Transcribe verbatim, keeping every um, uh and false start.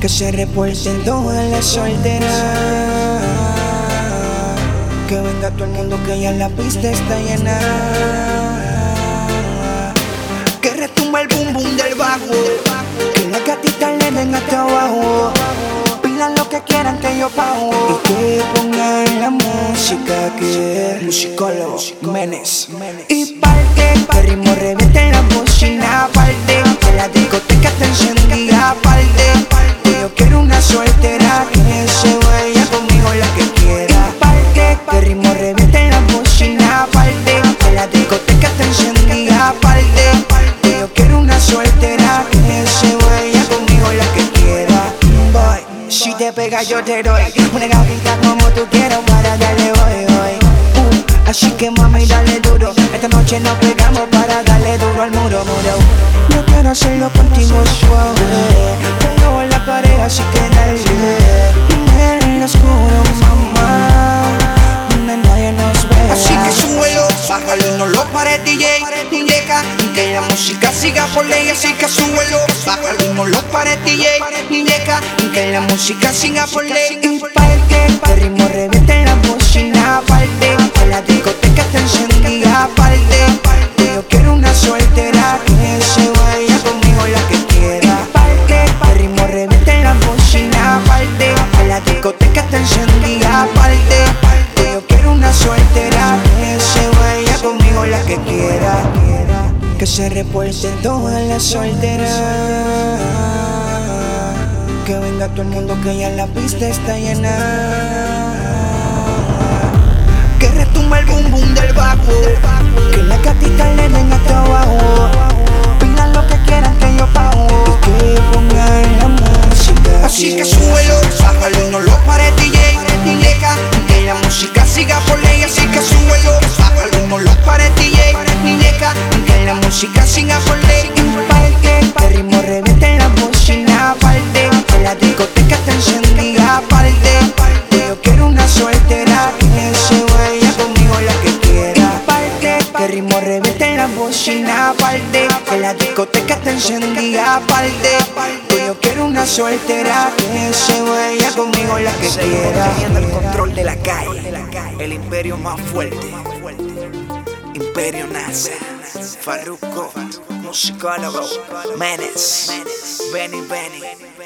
Que se reporten todas las solteras. Que venga todo el mundo que ya la pista está llena. Que retumba el boom boom del bajo. Que las gatitas le den hasta abajo. Pidan lo que quieran que yo pago. Y que pongan la música que es musicólogo Menes. Y parte, que el ritmo reviente en la bocina. Parte, que la discoteca está encendida. Parte, que yo quiero una soltera que se vaya conmigo la que quiera. Parte, que el ritmo reviente en la bocina. Parte, que la discoteca está encendida. Parte, que yo quiero una soltera que se vaya conmigo la que quiera. Boy, si te pega yo te doy una gatita como tú quieras para darle hoy, hoy. Uh, así que mami dale duro. Esta noche nos pegamos para darle duro al muro, muro. Yo quiero hacerlo contigo suave, pero en la pared así que dale. En el oscuro, mamá, donde nadie nos ve. Así que súbelo, bájalo y no lo pares D J. Deja que la música siga por ley. Así que súbelo, bájalo y no lo pares D J. Deja que la música siga por ley. Y parte, que el ritmo reviente en la bocina. Parte, que la discoteca está encendida. Parte, que yo quiero una soltera que se vaya conmigo la que quiera. Parte, que el ritmo reviente en la bocina. Parte, que la discoteca está encendida. Parte, que yo quiero una soltera que se vaya conmigo la que quiera. Que se reporten todas las solteras. Que venga todo el mundo que ya la pista está llena. Que retumba el boom boom del bajo. Que las gatitas le den hasta abajo. Pidan lo que quieran que yo pago. Y que pongan la música. Así que súbelo, bájalo y no lo pares D J. Deja que la música siga por ley. Así que súbelo, bájalo y no lo pares D J. Deja que la música siga por ley. Parte, que el ritmo reviente en la bocina. Parte, que la discoteca está encendida. Parte, que yo quiero una soltera que se vaya conmigo la que quiera. Parte, que el ritmo reviente en la bocina. Parte, que la discoteca está encendida. Parte, que yo quiero una soltera que se vaya conmigo la que quiera. Teniendo el control de la calle, el imperio más fuerte, Imperio Nace, Farruko, musicólogo Menes, Benny Benny.